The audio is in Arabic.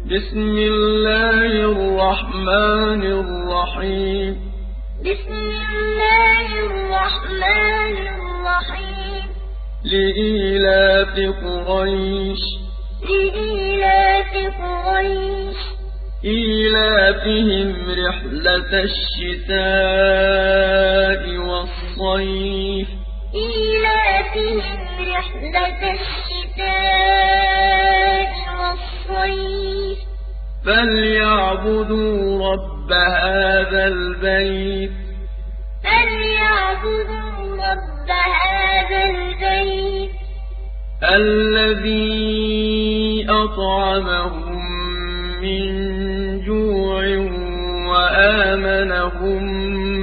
بسم الله الرحمن الرحيم بسم الله الرحمن الرحيم لإيلاف قريش لإيلاف قريش إيلافهم رحلة الشتاء والصيف إيلافهم رحلة الشتاء والصيف فليعبدوا رب هذا البيت فليعبدوا رب هذا البيت الذي أطعمهم من جوع وآمنهم